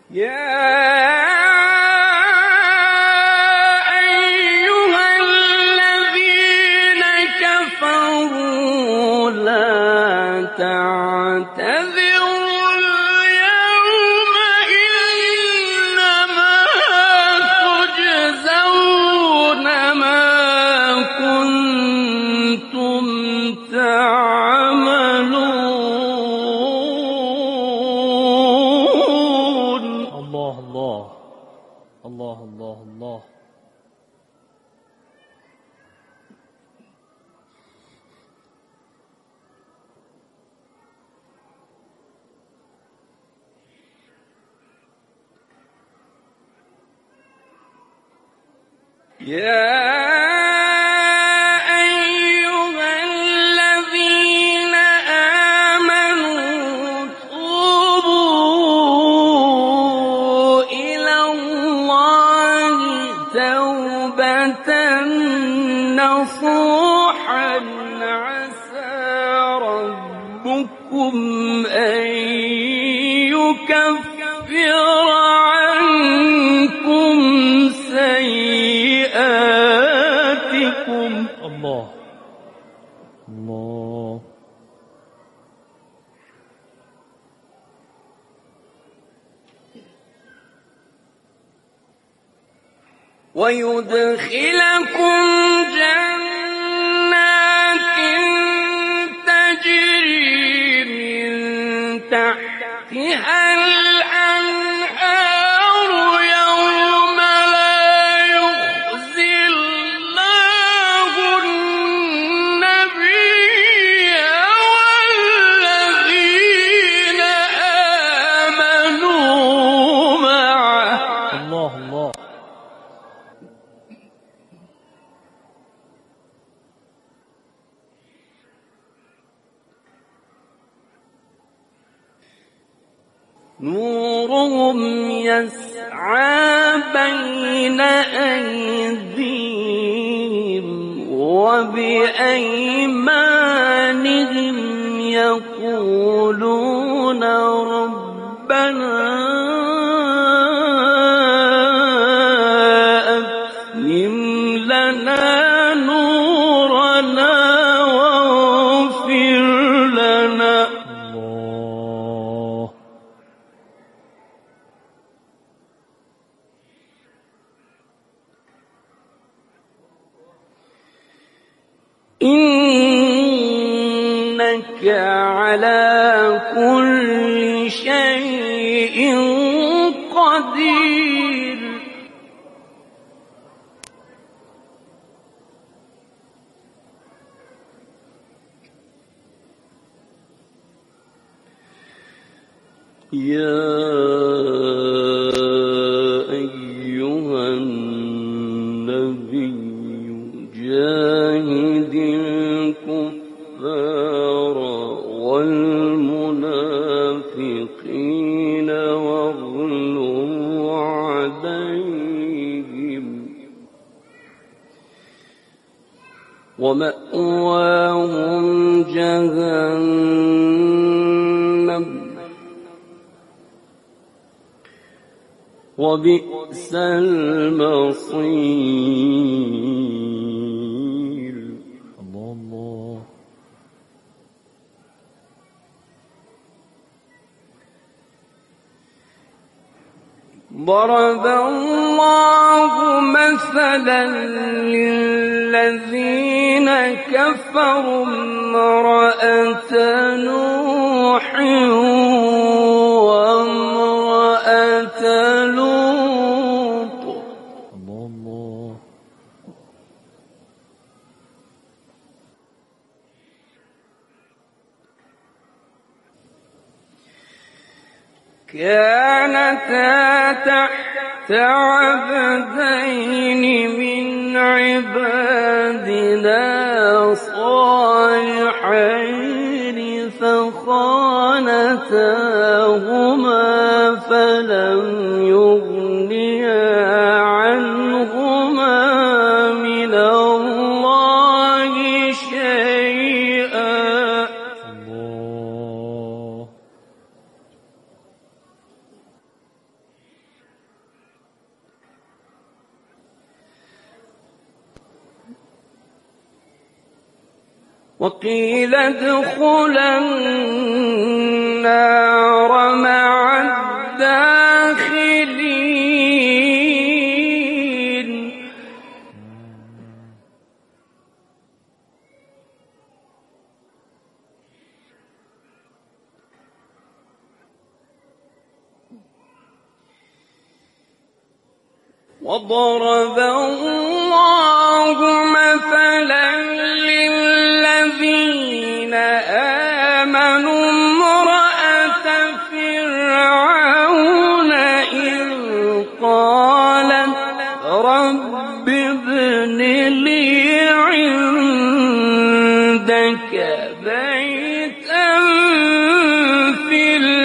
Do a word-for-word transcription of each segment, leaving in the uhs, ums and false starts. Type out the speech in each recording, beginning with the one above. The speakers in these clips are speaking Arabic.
يا أيها الذين كفروا لا تعتذروا اليوم إنما تجزون ما كنتم تعملون. الله الله الله الله الله. يا أيها الذين آمنوا توبوا إلى الله توبة نصوحا عسى ربكم أن يكفر عنكم سيئاتكم. الله الله. ويدخلكم جنات تجري من تحتها الأنهار يوم لا يخزي الله النبي والذين آمنوا معه. الله الله. نورهم يسعى بين أيديهم وبأيمانهم يقولون ربنا أتمم لنا نورنا واغفر لنا. الله. إنك على كل شيء قدير. يا أيها النبي جاهد الكفار والمنافقين واغلظ عليهم ومأواهم جهنم وبئس المصير. الله الله. ضرب الله مثلا للذين كفروا امرأة نوح وامرأة لوط. الله الله. كانتا تحت عبدين من عبادنا صالحين فخانتاهما فلم يغنيا عنهما من الله شيئا. الله. وقيل ادخلا النار مع الداخلين. وضرب الله مثلا للذين آمنوا امرأة فرعون إذ قالت رب ابن لي عندك بيتا في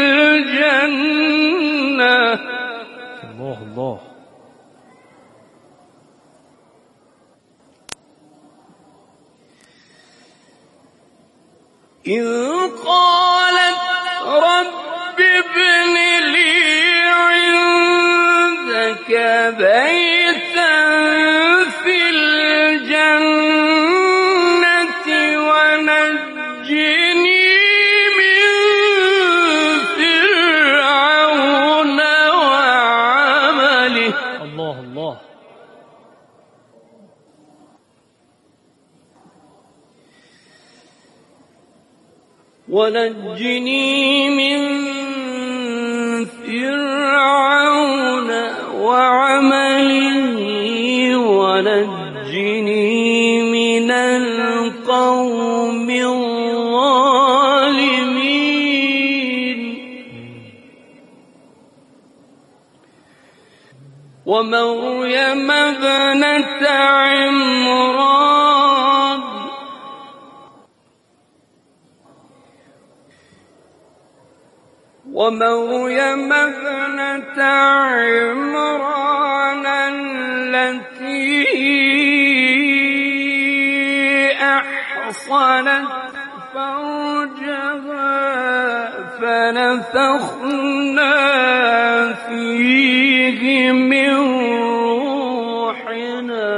الجنة. الله الله. إذ قالت رب ابن لي عندك بيتا في الجنة ونجني من فرعون وعمله. الله الله. ونجني من فرعون وعمله ونجني من القوم الظالمين. ومريم ابنة عمران ومريم ابنة عمران التي أحصنت فرجها فنفخنا فيه من روحنا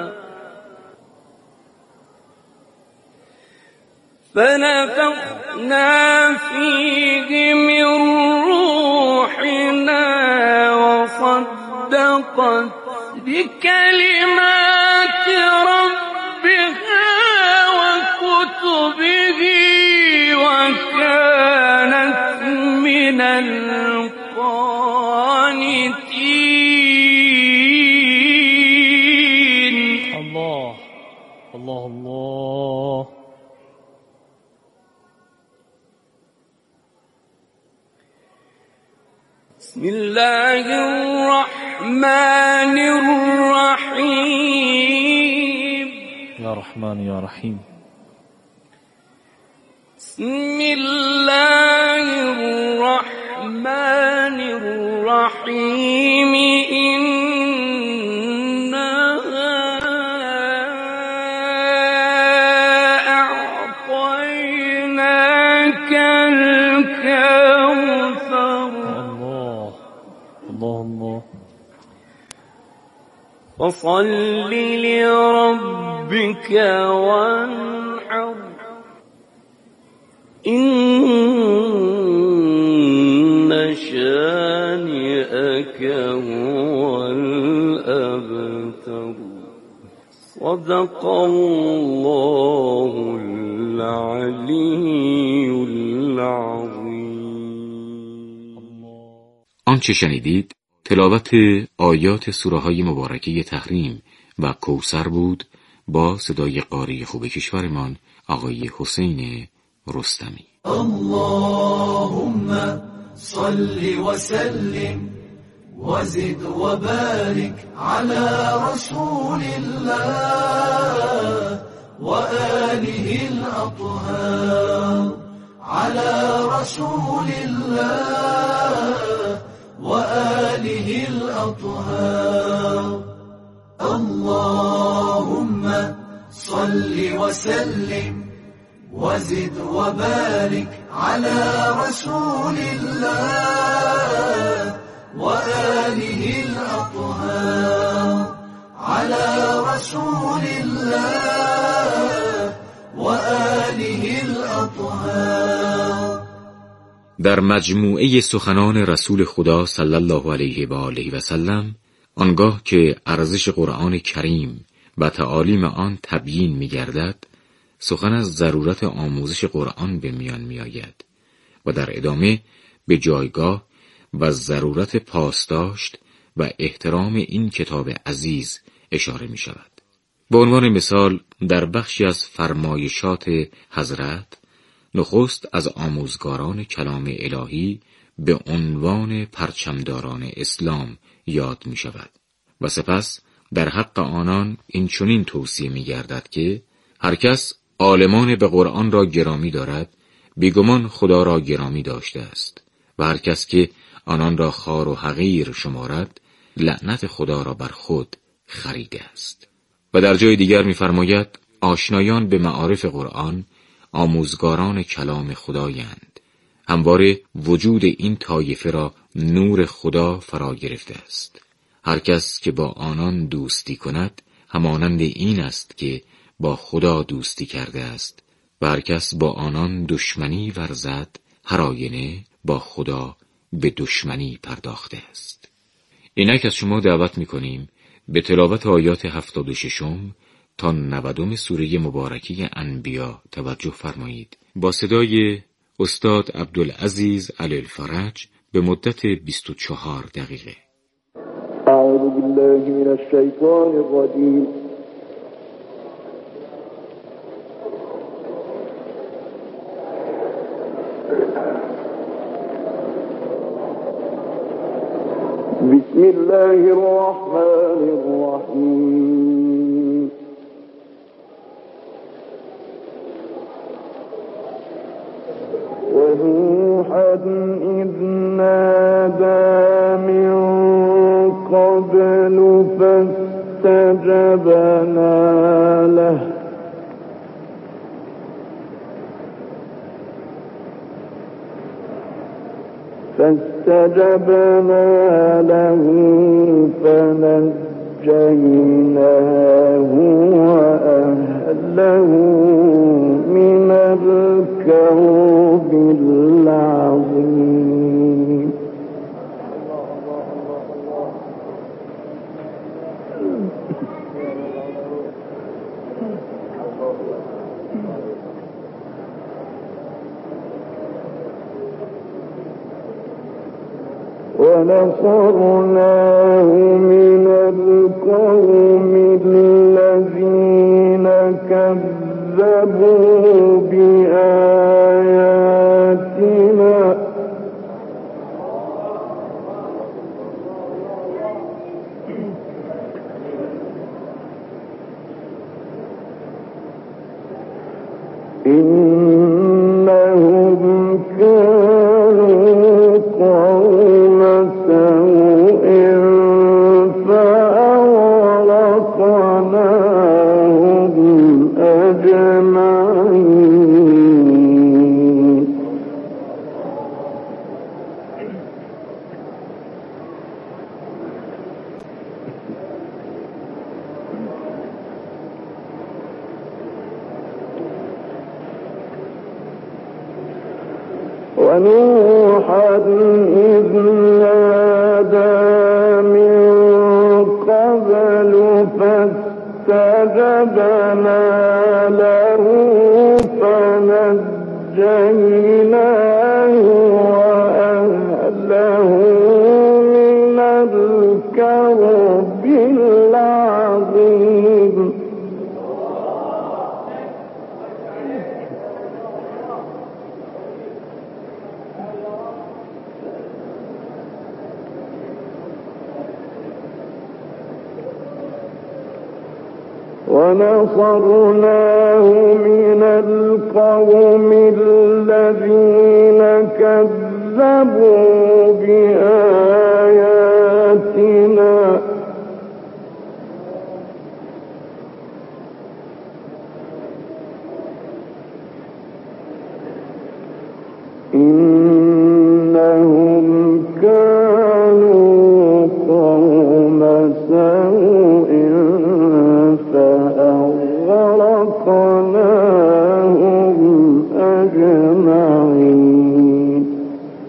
فنفخنا فيه من روحنا وصدقت بكلمات ربها وكتبه وكانت من القانتين. الله الله الله. بسم الله الرحمن الرحيم. يا رحمن يا رحيم. بسم الله الرحمن الرحيم. إنا أعطيناك الكوثر. الله الله. فصل لربك وانحر إن شانئك هو الأبتر. صدق الله العلي العظيم. آنچه شنیدید تلاوت آیات سوره های مبارکه تحریم و کوثر بود با صدای قاری خوب کشورمان آقای حسین رستمی. اللهم صل وسلم وزد وبارك على رسول الله وآله الأطهار على رسول الله وآله الأطهار. اللهم صل وسلم وزد وبارك على رسول الله وآله الأطهار على رسول الله وآله در مجموعه سخنان رسول خدا صلی الله علیه و آله و سلم، آنگاه که ارزش قرآن کریم و تعالیم آن تبیین می‌گردد، سخن از ضرورت آموزش قرآن به میان می‌آید و در ادامه به جایگاه و ضرورت پاسداشت و احترام این کتاب عزیز اشاره می‌شود. به عنوان مثال در بخشی از فرمایشات حضرت، نخست از آموزگاران کلام الهی به عنوان پرچمداران اسلام یاد می شود و سپس در حق آنان این چنین توصیه می گردد که هر کس عالمان به قرآن را گرامی دارد بیگمان خدا را گرامی داشته است و هر کس که آنان را خوار و حقیر شمارد لعنت خدا را بر خود خریده است. و در جای دیگر می فرماید آشنایان به معارف قرآن آموزگاران کلام خدایند. همواره وجود این طایفه را نور خدا فرا گرفته است. هر کس که با آنان دوستی کند همانند این است که با خدا دوستی کرده است و هر کس با آنان دشمنی ورزد هر آینه با خدا به دشمنی پرداخته است. اینک از شما دعوت می‌کنیم به تلاوت آیات هفتاد و ششم تا نودم سوره مبارکه انبیا توجه فرمایید. با صدای استاد عبدالعزیز علی الفرج به مدت بیست و چهار دقیقه. اعوذ بالله من الشیطان الرجیم. بسم الله الرحمن الرحیم. ونوحا إذ نادى من قبل فاستجبنا له فاستجبنا له فنجيناه وأهله من الكرب العظيم. ونصرناه من القوم الذين كذبوا بآياتنا إنهم كانوا قوم سوء فأغرقناهم أجمعين. ونوحا إذ نادى من قبل فاستجبنا له فنجيناه وأهله من الكرب العظيم. ونصرناه من القوم الذين كذبوا بآياتنا إنهم كانوا قوم سوء فأغرقناهم أجمعين.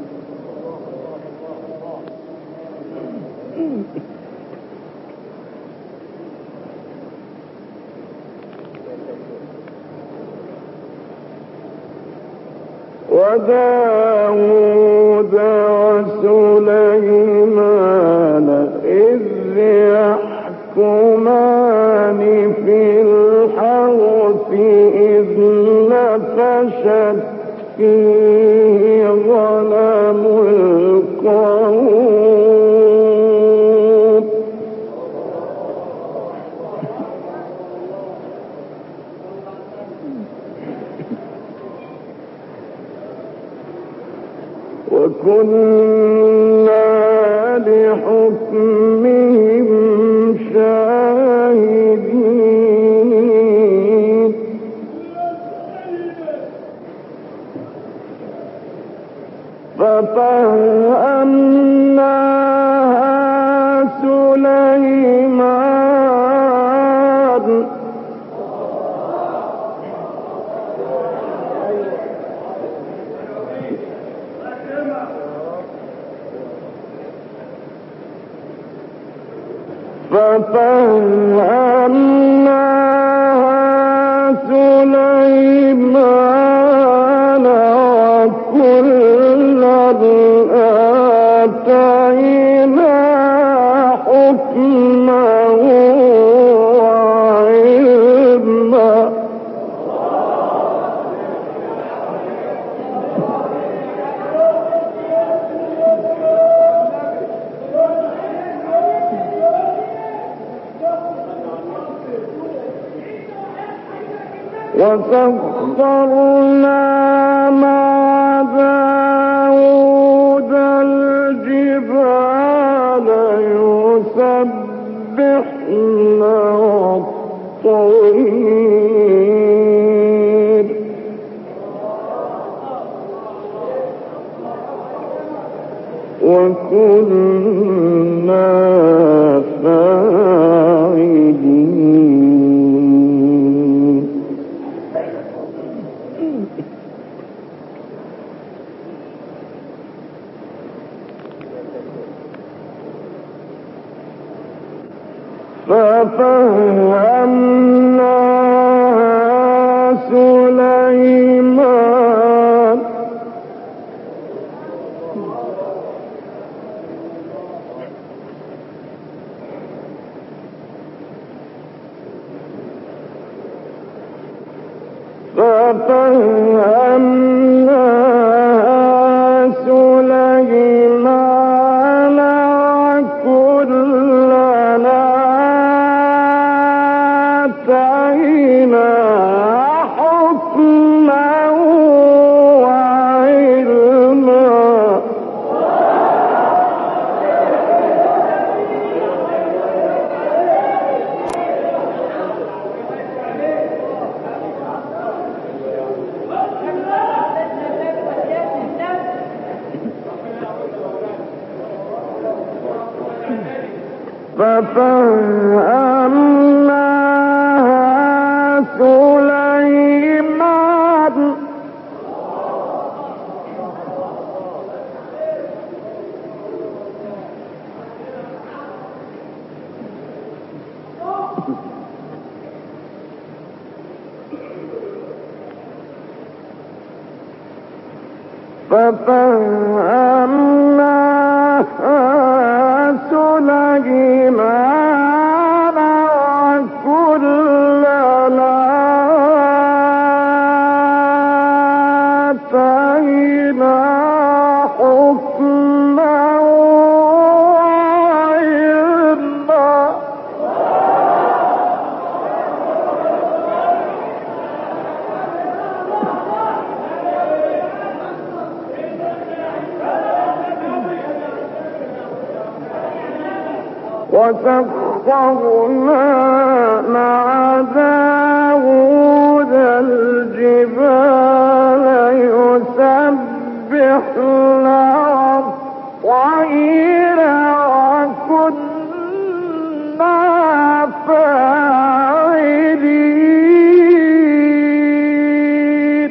وداود وسليمان إذ يحكمان في الحرث إذ نفشت فيه غنم القوم وكنا لحكمهم شاهدين ففهمناها سليمان ففهمناها سليمان وكلا آتينا حكما وعلما وسخرنا مع داود الجبال يسبحن والطير وكنا فاعلين ففهمناها سليمان ففهمناها سليمان وكلنا آتينا حكما وعلما ففهمناها سليمان ففهمناها سليمان وكلنا آتينا حكما وعلما وسخرنا مع داود الجبال يسبحن والطير وكنا فاعلين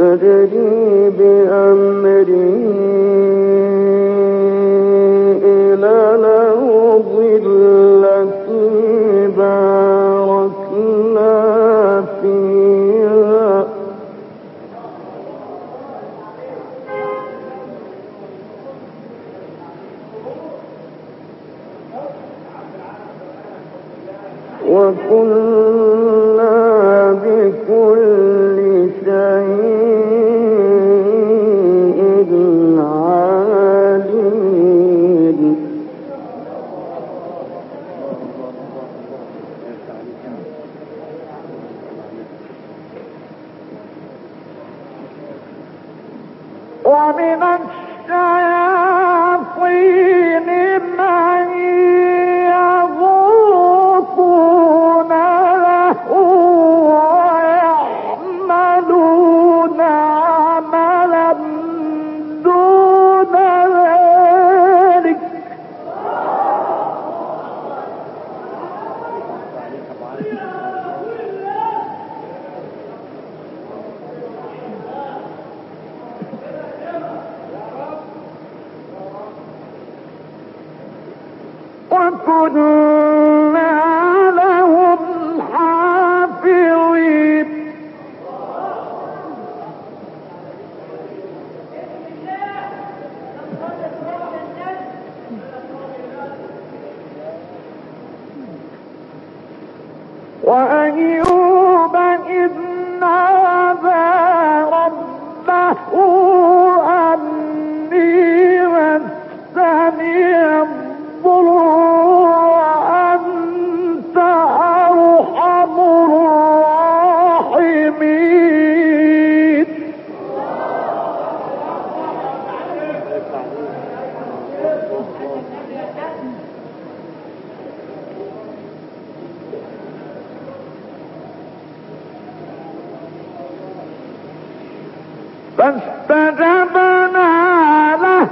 تجري بأمره إلى الأرض التي باركنا فيها وكنا بكل شيء عالمين ومن الشياطين من يغوصون له ويعملون عملا دون ذلك وكنا لهم حافظين وأيوب إذ نادى ربه أني مسني الضر وأنت أرحم الراحمين فاستجبنا له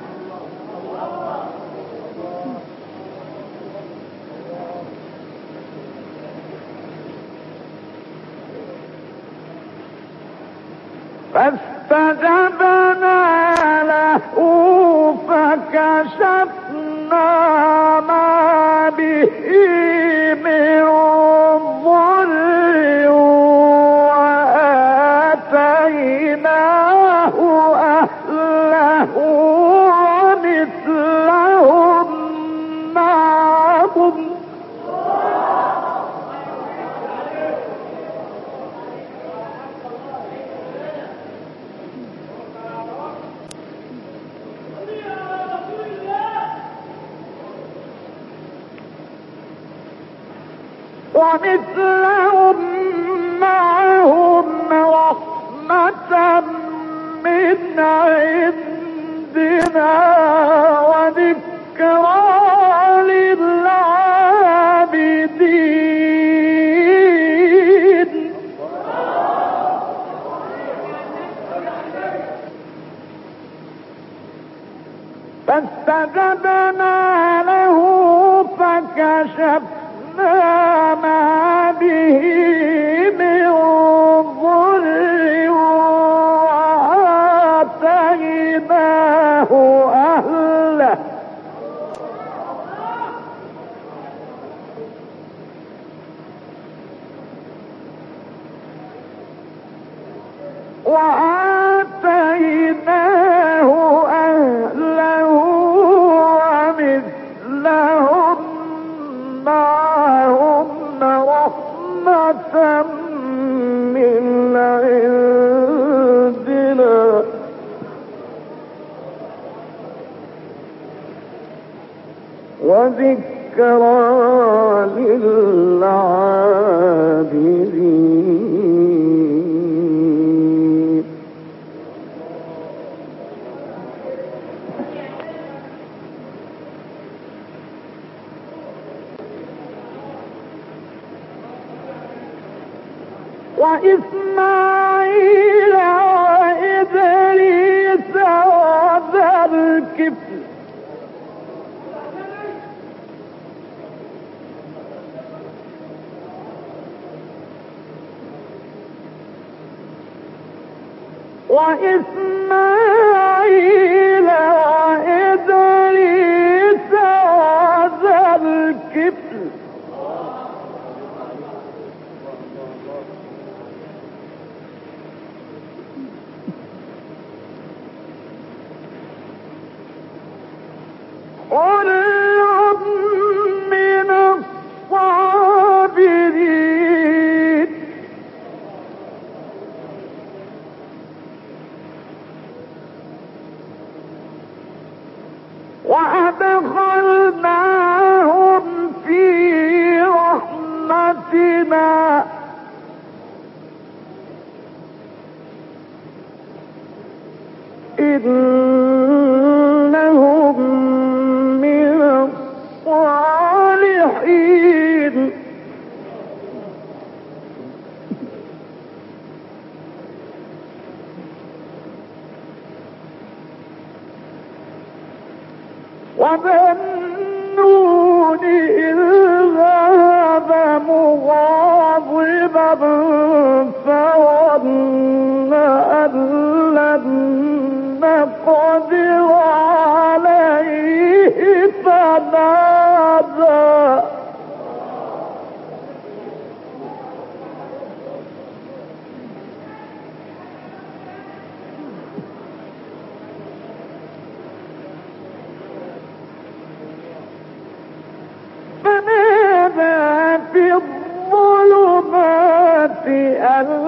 فاستجبنا له فكشفنا ما به من ضر وآتيناه أهله ومثلهم معهم ومثلهم معهم رحمة من عندنا وذكرى للعابدين فاستجبنا له فكشفنا ما به من ضر وآتيناه أهله وآتيناه أهله ومثلهم معهم رحمة من عندنا وذكرى للعابدين وإسماعيل وإدريس وذا الكفل وإسماعيل وإدريس وذا الكفل كل من الصابرين وأدخلناهم في رحمتنا إنهم من الصالحين وذنون إذ ذهب مغاضبا فظن أن لن نقدر عليه فنادى فنادى في الظلمات أن